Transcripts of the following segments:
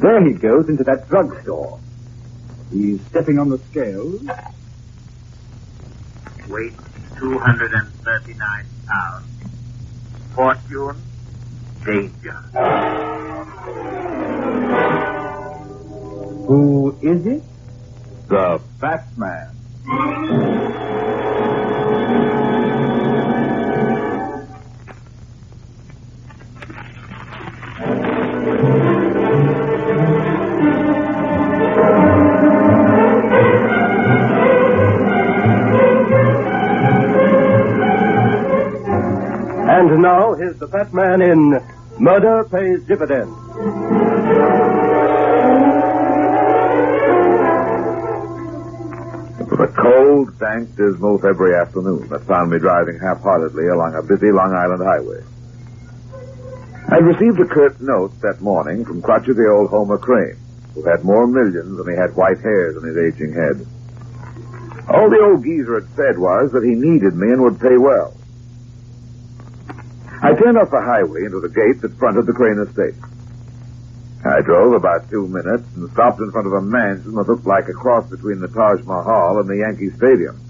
There he goes into that drugstore. He's stepping on the scales. Weight 239 pounds. Fortune, danger. Who is it? The Fat Man. And now, here's the Fat Man in Murder Pays Dividends. It was a cold, dank, dismal February afternoon that found me driving half-heartedly along a busy Long Island highway. I'd received a curt note that morning from crotchety old Homer Crane, who had more millions than he had white hairs on his aging head. All the old geezer had said was that he needed me and would pay well. I turned off the highway into the gate that fronted the Crane estate. I drove about 2 minutes and stopped in front of a mansion that looked like a cross between the Taj Mahal and the Yankee Stadium.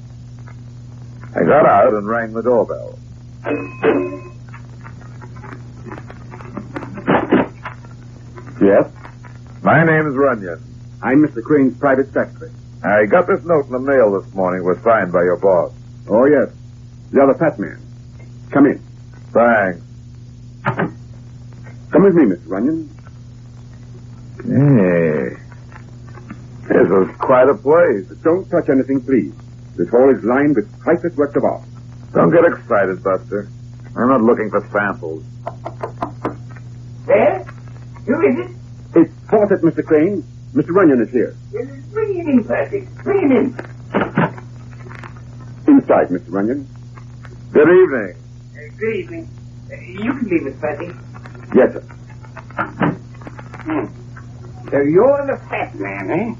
I got out and rang the doorbell. Yes? My name is Runyon. I'm Mr. Crane's private secretary. I got this note in the mail this morning. It was signed by your boss. Oh, yes. You're the Fat Man. Come in. Thanks. Come with me, Mr. Runyon. Hey. This is quite a place. Don't touch anything, please. This hall is lined with priceless works of art. Don't get excited, Buster. I'm not looking for samples. There? Who is it? It's Fawcett, Mr. Crane. Mr. Runyon is here. Bring him in, Percy. Bring him in. Inside, Mr. Runyon. Good evening. Good evening. You can leave it, Percy. Yes, sir. So you're the Fat Man, eh?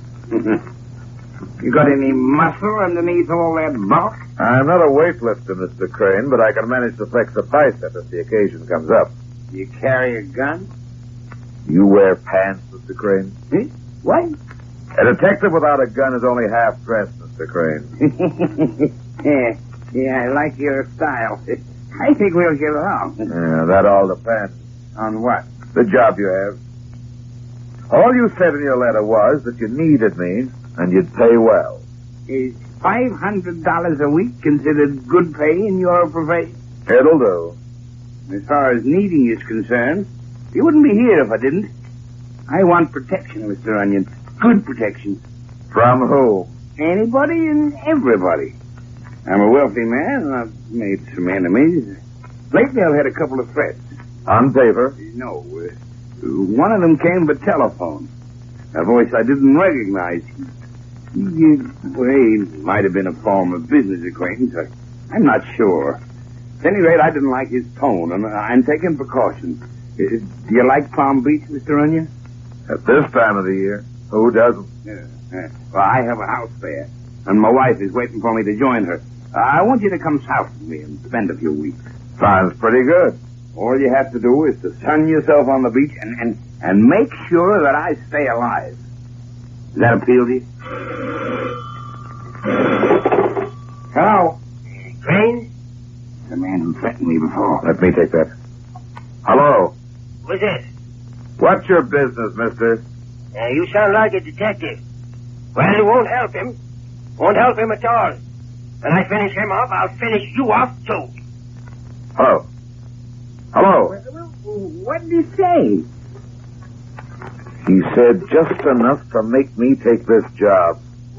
You got any muscle underneath all that bulk? I'm not a weightlifter, Mr. Crane, but I can manage to flex a bicep if the occasion comes up. You carry a gun? You wear pants, Mr. Crane? Eh? What? A detective without a gun is only half dressed, Mr. Crane. Yeah, I like your style. I think we'll get along. Yeah, that all depends. On what? The job you have. All you said in your letter was that you needed me and you'd pay well. Is $500 a week considered good pay in your profession? It'll do. As far as needing is concerned, you wouldn't be here if I didn't. I want protection, Mr. Onion. Good protection. From who? Anybody and everybody. I'm a wealthy man, and I've made some enemies. Lately, I've had a couple of threats. On paper? No. One of them came by telephone. A voice I didn't recognize. He might have been a former business acquaintance. I'm not sure. At any rate, I didn't like his tone, and I'm taking precautions. Do you like Palm Beach, Mr. Onion? At this time of the year, who doesn't? Yeah. Well, I have a house there, and my wife is waiting for me to join her. I want you to come south with me and spend a few weeks. Sounds pretty good. All you have to do is to sun yourself on the beach and make sure that I stay alive. Does that appeal to you? Hello? Crane? The man who threatened me before. Let me take that. Hello? What's this? What's your business, mister? You sound like a detective. Well, it won't help him. Won't help him at all. When I finish him off, I'll finish you off, too. Hello? Hello? What did he say? He said just enough to make me take this job.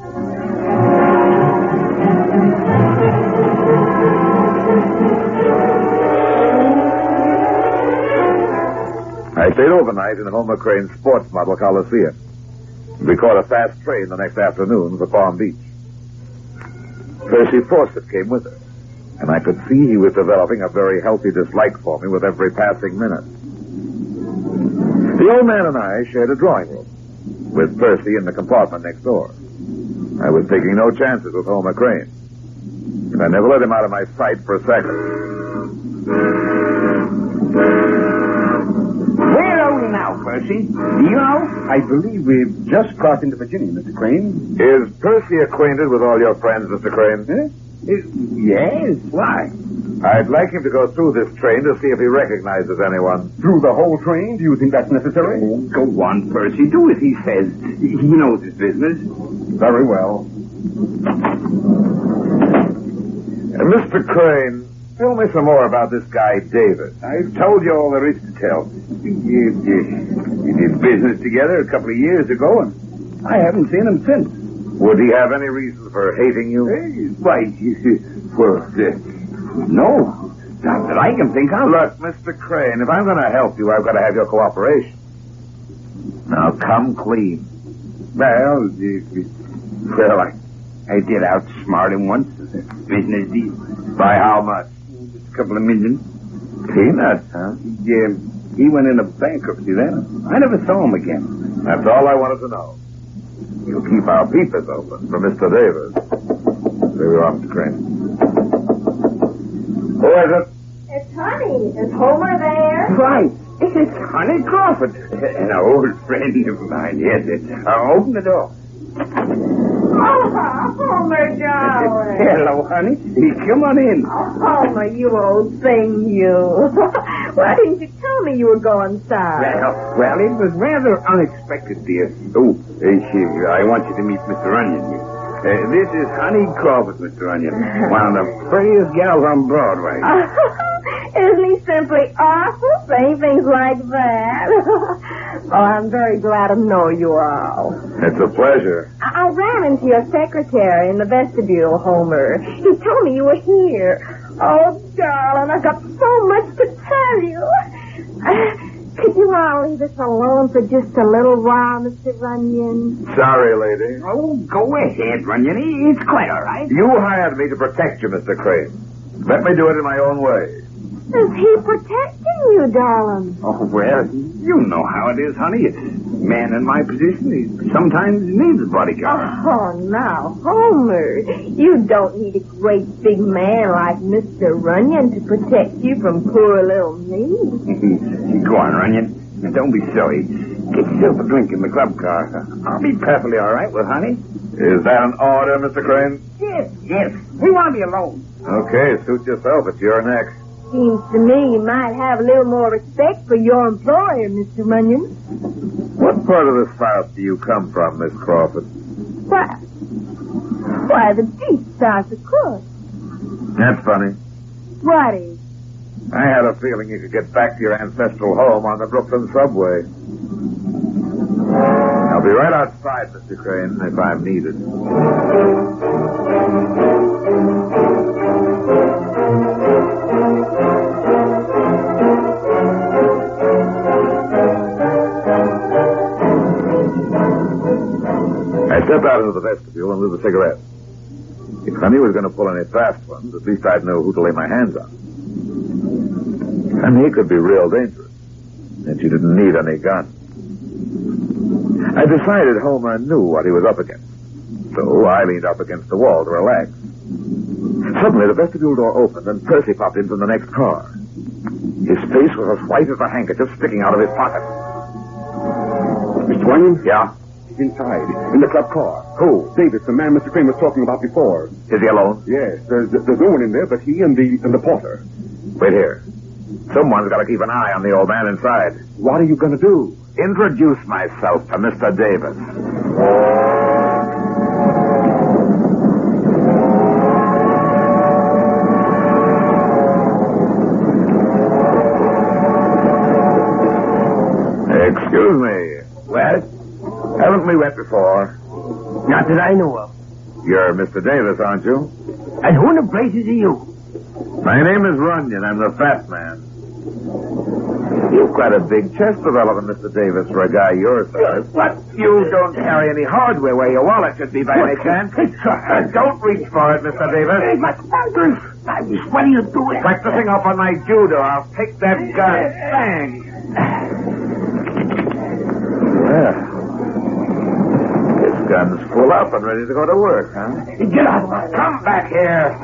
I stayed overnight in the Homer Crane Sports Model Coliseum. We caught a fast train the next afternoon for Palm Beach. Percy Fawcett came with us, and I could see he was developing a very healthy dislike for me with every passing minute. The old man and I shared a drawing room, with Percy in the compartment next door. I was taking no chances with Homer Crane, and I never let him out of my sight for a second. Where are we now, Percy? Percy? Do you know? I believe we've just crossed into Virginia, Mr. Crane. Is Percy acquainted with all your friends, Mr. Crane? Yes. Why? I'd like him to go through this train to see if he recognizes anyone. Through the whole train? Do you think that's necessary? Oh, go on, Percy. Do as he says. He knows his business. Very well. Mr. Crane, tell me some more about this guy, David. I've told you all there is to tell. We did business together a couple of years ago, and I haven't seen him since. Would he have any reason for hating you? Why, no. Not that I can think of. Look, Mr. Crane, if I'm going to help you, I've got to have your cooperation. Now, come clean. Well, I did outsmart him once. Business deal. By how much? Just a couple of million. Peanuts, huh? He went into bankruptcy then. I never saw him again. That's all I wanted to know. You'll keep our peepers open for Mr. Davis. There we are, Mr. Crane. Who is it? It's Honey. Is Homer there? Right. It's Honey Crawford. An old friend of mine. Yes, open the door. Oh, Homer, darling. Hello, honey. Come on in. Oh, Homer, you old thing, you. Why didn't you tell me you were going south? Well, it was rather unexpected, dear. Oh, I want you to meet Mr. Onion. This is Honey Crawford, Mr. Onion. One of the prettiest gals on Broadway. Isn't he simply awful saying things like that? Oh, I'm very glad to know you all. It's a pleasure. I ran into your secretary in the vestibule, Homer. He told me you were here. Oh, darling, I've got so much to tell you. Could you all leave us alone for just a little while, Mr. Runyon? Sorry, lady. Oh, go ahead, Runyon. It's quite all right. You hired me to protect you, Mr. Crane. Let me do it in my own way. Is he protecting you, darling? Oh, well, you know how it is, honey. It's man in my position. He sometimes needs a bodyguard. Oh, now, Homer, you don't need a great big man like Mr. Runyon to protect you from poor little me. Go on, Runyon. Now, don't be silly. Get yourself a drink in the club car. I'll be perfectly all right with Honey. Is that an order, Mr. Crane? Yes. We want to be alone. Okay, suit yourself. It's your neck. Seems to me you might have a little more respect for your employer, Mr. Runyon. What part of the South do you come from, Miss Crawford? Why, the deep South, of course. That's funny. What is? I had a feeling you could get back to your ancestral home on the Brooklyn subway. I'll be right outside, Mr. Crane, if I'm needed. I stepped out into the vestibule and lit a cigarette. If Honey was going to pull any fast ones, at least I'd know who to lay my hands on. Honey could be real dangerous, and she didn't need any gun. I decided Homer knew what he was up against, so I leaned up against the wall to relax. Suddenly, the vestibule door opened, and Percy popped in from the next car. His face was as white as a handkerchief sticking out of his pocket. Mr. Runyon? Yeah? He's inside, in the club car. Who? Davis, the man Mr. Crane was talking about before. Is he alone? Yes, there's no one in there but he and the porter. Wait here. Someone's got to keep an eye on the old man inside. What are you going to do? Introduce myself to Mr. Davis. Excuse me. Well, Haven't we met before? not that I know of. You're Mr. Davis, aren't you? And who in the blazes are you? My name is Runyon. I'm the fat man. You've got a big chest development, Mr. Davis, for a guy your size. What? You don't carry any hardware where your wallet should be by any chance. Don't reach for it, Mr. Davis. What are you doing? Practicing up on my judo. I'll take that gun. Bang. Well, this gun's full up and ready to go to work, huh? Get out. Come back here.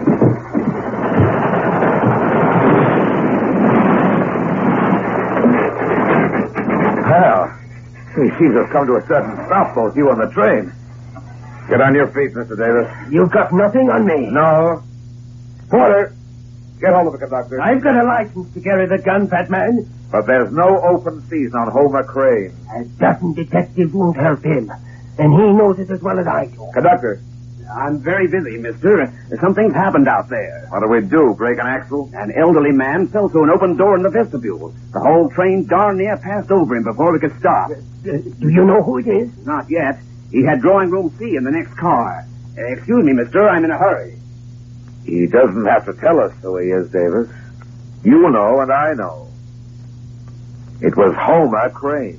Well, He seems to have come to a sudden stop, both you and the train. Get on your feet, Mr. Davis. You've got nothing on me. No. Porter, get hold of the conductor. I've got a license to carry the gun, fat man. But there's no open season on Homer Crane. A dozen detectives won't help him. And he knows it as well as I do. Conductor. I'm very busy, mister. Something's happened out there. What do we do? Break an axle? An elderly man fell through an open door in the vestibule. The whole train darn near passed over him before we could stop. Do you know who it is? Not yet. He had drawing room C in the next car. Excuse me, mister. I'm in a hurry. He doesn't have to tell us who he is, Davis. You know and I know. It was Homer Crane.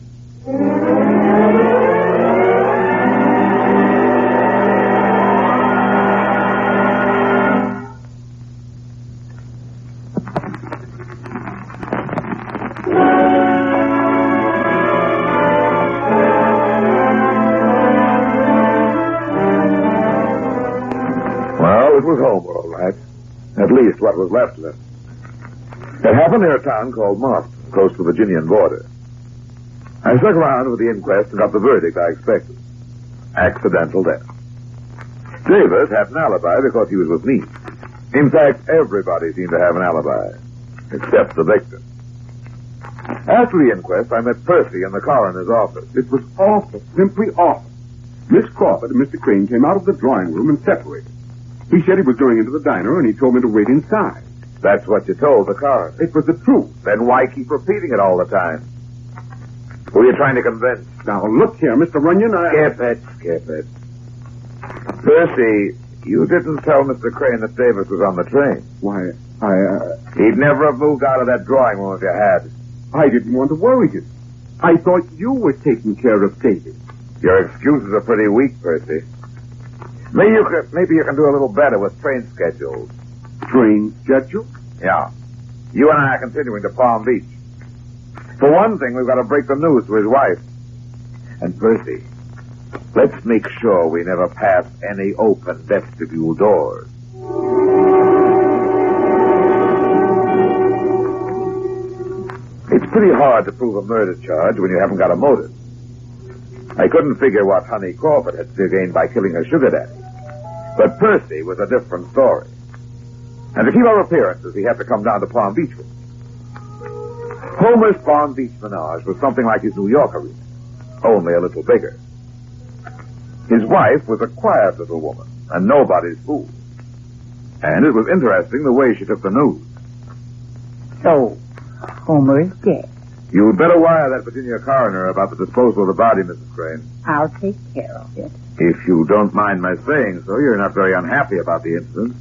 Well, it was Homer, all right. At least what was left of him. It happened near a town called Marston, close to the Virginian border. I stuck around with the inquest and got the verdict I expected. Accidental death. Davis had an alibi because he was with me. In fact, everybody seemed to have an alibi, except the victim. After the inquest, I met Percy in the coroner's office. It was awful, simply awful. Miss Crawford and Mr. Crane came out of the drawing room and separated. He said he was going into the diner, and he told me to wait inside. That's what you told the coroner. It was the truth. Then why keep repeating it all the time? Who are you trying to convince? Now, look here, Mr. Runyon, Skip it. Percy, you didn't tell Mr. Crane that Davis was on the train. Why, He'd never have moved out of that drawing room if you had. I didn't want to worry you. I thought you were taking care of David. Your excuses are pretty weak, Percy. Maybe you can do a little better with train schedules. Train schedule? Yeah. You and I are continuing to Palm Beach. For one thing, we've got to break the news to his wife. And Percy, let's make sure we never pass any open vestibule doors. It's pretty hard to prove a murder charge when you haven't got a motive. I couldn't figure what Honey Crawford had to gain by killing her sugar daddy. But Percy was a different story. And to keep our appearances, he had to come down to Palm Beach with me. Homer's Palm Beach menage was something like his New York arena, only a little bigger. His wife was a quiet little woman, and nobody's fool. And it was interesting the way she took the news. So, Homer is dead. You'd better wire that Virginia coroner about the disposal of the body, Mrs. Crane. I'll take care of it. If you don't mind my saying so, you're not very unhappy about the incident.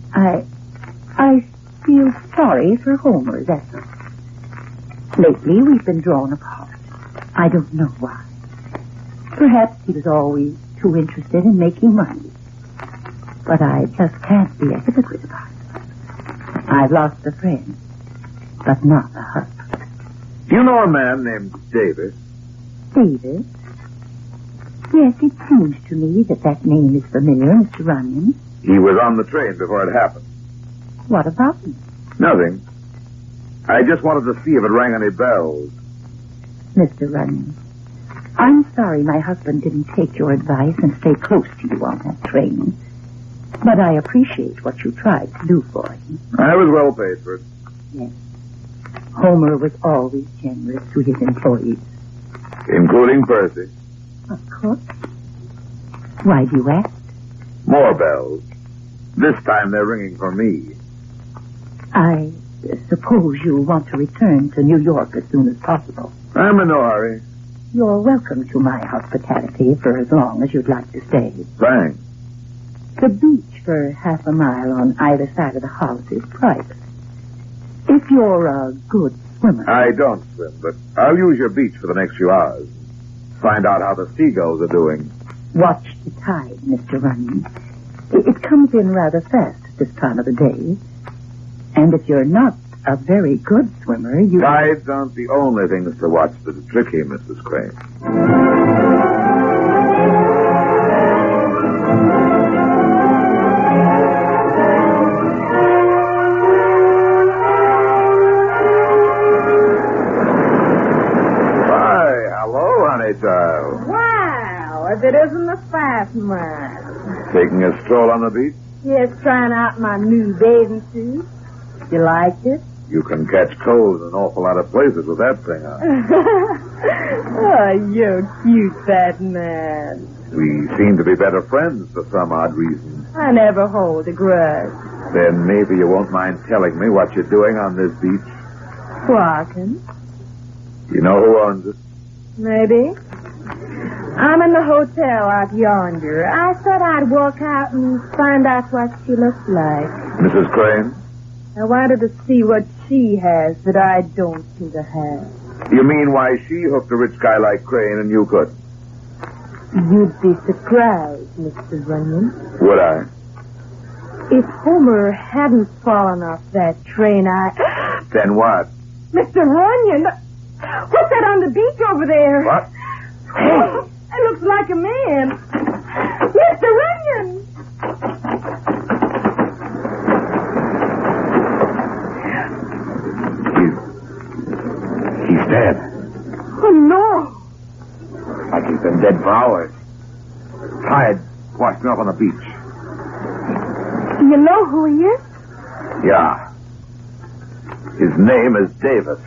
I feel sorry for Homer, that's all. Lately, we've been drawn apart. I don't know why. Perhaps he was always too interested in making money. But I just can't be a hypocrite about it. I've lost a friend, but not a husband. Do you know a man named Davis? Davis? Yes, it seems to me that name is familiar, Mr. Runyon. He was on the train before it happened. What about him? Nothing. I just wanted to see if it rang any bells. Mr. Runyon, I'm sorry my husband didn't take your advice and stay close to you on that train. But I appreciate what you tried to do for him. I was well paid for it. Yes. Homer was always generous to his employees. Including Percy. Of course. Why do you ask? More bells. This time they're ringing for me. I suppose you want to return to New York as soon as possible. I'm in no hurry. You're welcome to my hospitality for as long as you'd like to stay. Thanks. The beach for half a mile on either side of the house is private. If you're a good swimmer... I don't swim, but I'll use your beach for the next few hours. Find out how the seagulls are doing. Watch the tide, Mr. Runyon. It comes in rather fast at this time of the day. And if you're not a very good swimmer, you... Tides aren't the only things to watch that are tricky, Mrs. Crane. if it isn't the fat man. Taking a stroll on the beach? Yes, trying out my new bathing suit. You liked it? You can catch cold in an awful lot of places with that thing on. Oh, you're cute, fat man. We seem to be better friends for some odd reason. I never hold a grudge. Then maybe you won't mind telling me what you're doing on this beach. Walking? You know who owns it? Maybe. I'm in the hotel out yonder. I thought I'd walk out and find out what she looks like. Mrs. Crane? I wanted to see what she has that I don't seem to have. You mean why she hooked a rich guy like Crane and you couldn't? You'd be surprised, Mr. Runyon. Would I? If Homer hadn't fallen off that train, Then what? Mr. Runyon! What's that on the beach over there? What? Hey! It looks like a man. Mr. Runyon! He's dead. Oh, no. Like he's been dead for hours. Tide washed him up on the beach. Do you know who he is? Yeah. His name is Davis.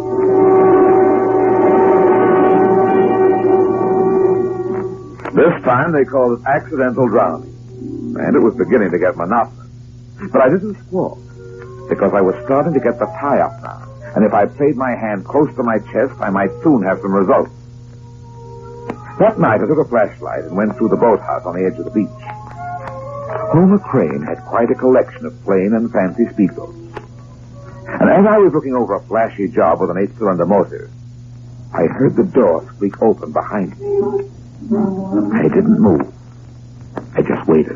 This time they called it accidental drowning. And it was beginning to get monotonous. But I didn't squawk, because I was starting to get the tie up now. And if I played my hand close to my chest, I might soon have some results. That night I took a flashlight and went through the boathouse on the edge of the beach. Homer Crane had quite a collection of plain and fancy speedboats. And as I was looking over a flashy job with an 8-cylinder motor, I heard the door squeak open behind me. I didn't move. I just waited.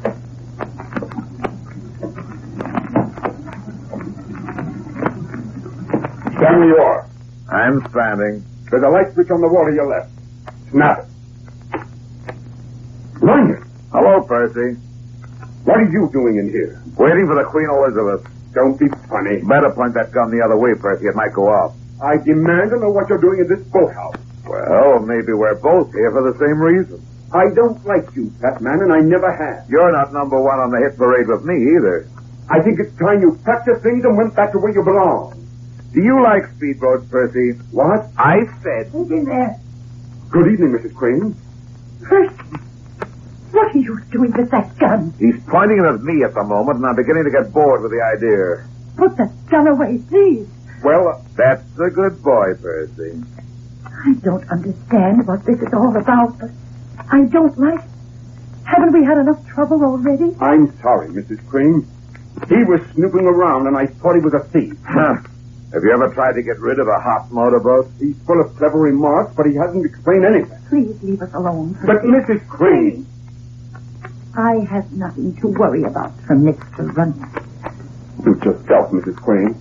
Stand where you are. I'm standing. There's a light switch on the wall to your left. Snap it. Runyon! Hello, Percy. What are you doing in here? Waiting for the Queen Elizabeth. Don't be funny. Better point that gun the other way, Percy. It might go off. I demand to know what you're doing in this boathouse. Well, maybe we're both here for the same reason. I don't like you, fat man, and I never have. You're not number one on the hit parade with me, either. I think it's time you packed your things and went back to where you belong. Do you like speedboats, Percy? What? I said... Who's in there? Good evening, Mrs. Crane. Percy, what are you doing with that gun? He's pointing it at me at the moment, and I'm beginning to get bored with the idea. Put that gun away, please. Well, that's a good boy, Percy. I don't understand what this is all about, but I don't like it. Haven't we had enough trouble already? I'm sorry, Mrs. Crane. He was snooping around, and I thought he was a thief. Huh. Have you ever tried to get rid of a hot motorboat? He's full of clever remarks, but he hasn't explained anything. Please leave us alone. Percy. But, Mrs. Crane... I have nothing to worry about from Mr. Runyon. Suit yourself, Mrs. Crane.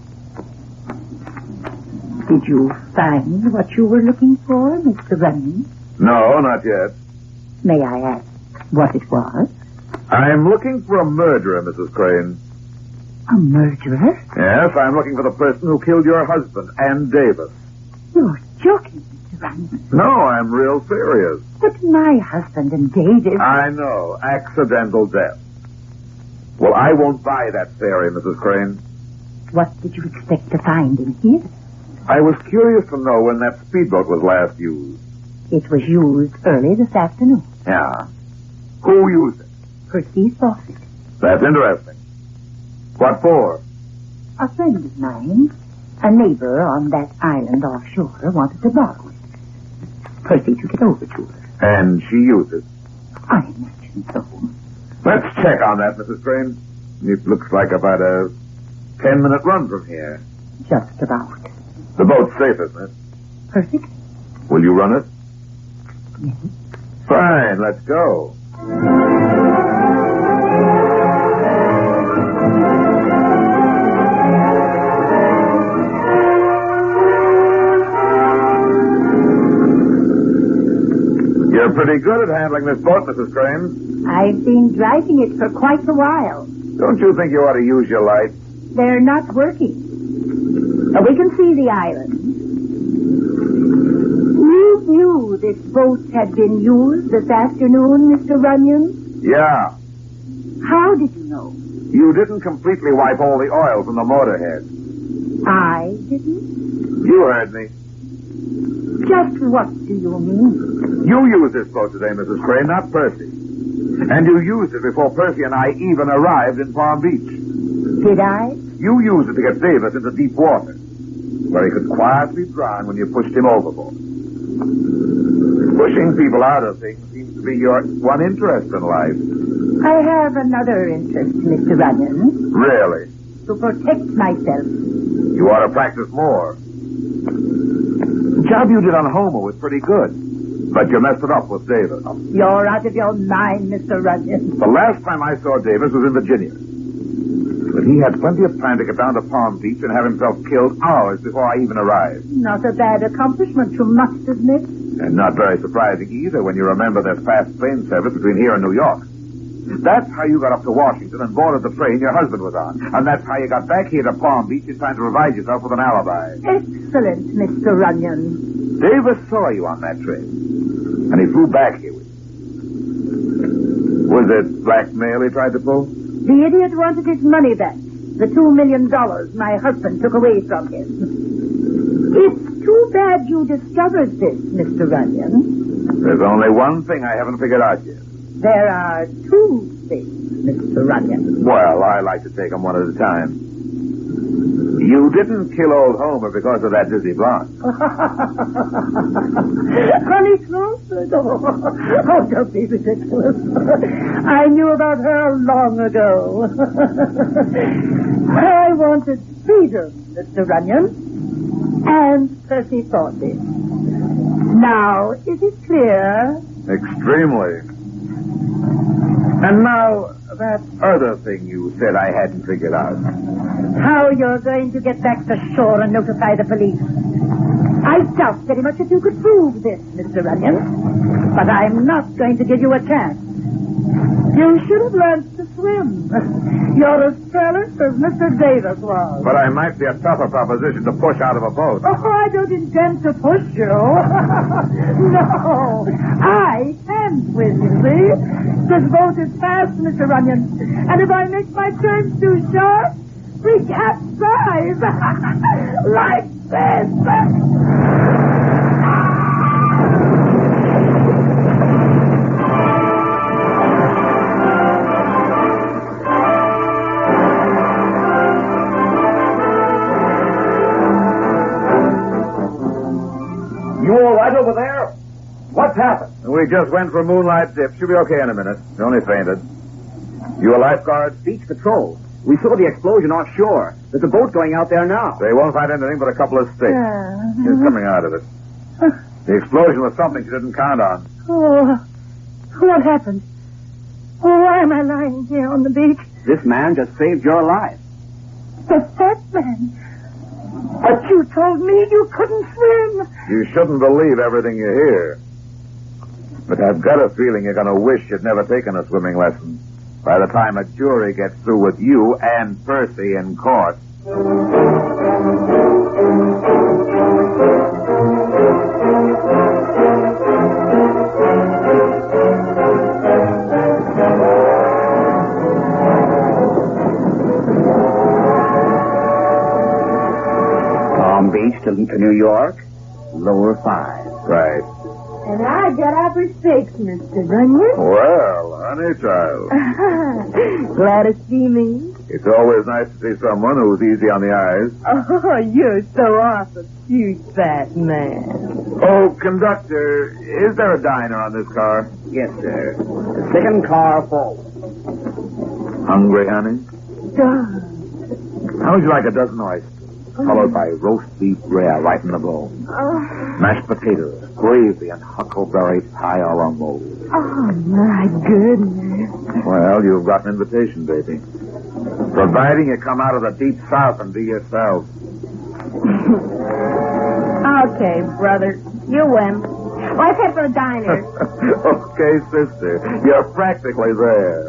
Did you find what you were looking for, Mr. Runyon? No, not yet. May I ask what it was? I'm looking for a murderer, Mrs. Crane. A murderer? Yes, I'm looking for the person who killed your husband, and Davis. You're joking, Mr. Runyon. No, I'm real serious. But my husband and Davis... I know. Accidental death. Well, I won't buy that theory, Mrs. Crane. What did you expect to find in here? I was curious to know when that speedboat was last used. It was used early this afternoon. Yeah. Who used it? Percy Fawcett. That's interesting. What for? A friend of mine, a neighbor on that island offshore, wanted to borrow it. Percy took it over to her. And she used it. I imagine so. Let's check on that, Mrs. Crane. It looks like about a 10-minute run from here. Just about. The boat's safe, isn't it? Perfect. Will you run it? Yes. Fine, let's go. You're pretty good at handling this boat, Mrs. Crane. I've been driving it for quite a while. Don't you think you ought to use your light? They're not working. We can see the island. You knew this boat had been used this afternoon, Mr. Runyon? Yeah. How did you know? You didn't completely wipe all the oil from the motor head. I didn't? You heard me. Just what do you mean? You used this boat today, Mrs. Crane, not Percy. And you used it before Percy and I even arrived in Palm Beach. Did I? You used it to get Davis into deep water, where he could quietly drown when you pushed him overboard. Pushing people out of things seems to be your one interest in life. I have another interest, Mr. Runyon. Really? To protect myself. You ought to practice more. The job you did on Homer was pretty good, but you messed it up with Davis. You're out of your mind, Mr. Runyon. The last time I saw Davis was in Virginia. But he had plenty of time to get down to Palm Beach and have himself killed hours before I even arrived. Not a bad accomplishment, you must admit. And not very surprising either when you remember there's fast train service between here and New York. That's how you got up to Washington and boarded the train your husband was on. And that's how you got back here to Palm Beach in time to provide yourself with an alibi. Excellent, Mr. Runyon. Davis saw you on that train. And he flew back here with you. Was it blackmail he tried to pull? The idiot wanted his money back. The $2 million my husband took away from him. It's too bad you discovered this, Mr. Runyon. There's only one thing I haven't figured out yet. There are two things, Mr. Runyon. Well, I like to take them one at a time. You didn't kill old Homer because of that dizzy blonde. Honey Crawford? Oh, don't be ridiculous. I knew about her long ago. I wanted freedom, Mr. Runyon. And Percy thought it. Now, is it clear? Extremely. And now, that other thing you said I hadn't figured out. How you're going to get back to shore and notify the police. I doubt very much if you could prove this, Mr. Runyon. But I'm not going to give you a chance. You should have learned to swim. You're as careless as Mr. Davis was. But I might be a tougher proposition to push out of a boat. Oh, I don't intend to push you. No, I can swim, you see. This boat is fast, Mr. Runyon. And if I make my turns too sharp, we capsize. Like this. You all right over there? What's happened? We just went for a moonlight dip. She'll be okay in a minute. She only fainted. You a lifeguard? Beach patrol. We saw the explosion offshore. There's a boat going out there now. They won't find anything but a couple of sticks. She's coming out of it. The explosion was something she didn't count on. Oh, what happened? Oh, why am I lying here on the beach? This man just saved your life. The fat man. But you told me you couldn't swim. You shouldn't believe everything you hear. But I've got a feeling you're going to wish you'd never taken a swimming lesson by the time a jury gets through with you and Percy in court. Palm Beach to New York, lower 5. Right. And I got upper 6, Mr. Runyon. Well, honey child. Glad to see me. It's always nice to see someone who's easy on the eyes. Oh, you're so awesome cute, fat man. Oh, conductor, is there a diner on this car? Yes, sir. The second car forward. Hungry, honey? Darn. How would you like a dozen oysters, followed by roast beef rare right in the bone? Oh, Mashed potatoes, gravy, and huckleberry pie a la mode. oh, my goodness. Well, you've got an invitation, baby. Providing you come out of the deep south and be yourself. Okay, brother. You win. Let's head for the diner. Okay, sister. You're practically there.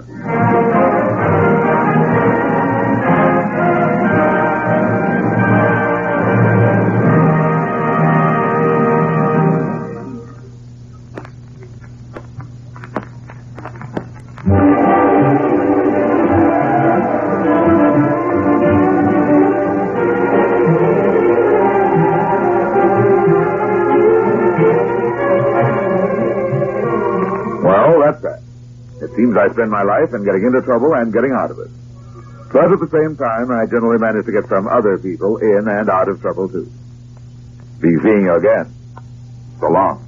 No, that's right. It seems I spend my life in getting into trouble and getting out of it. But at the same time, I generally manage to get some other people in and out of trouble, too. Be seeing you again. So long.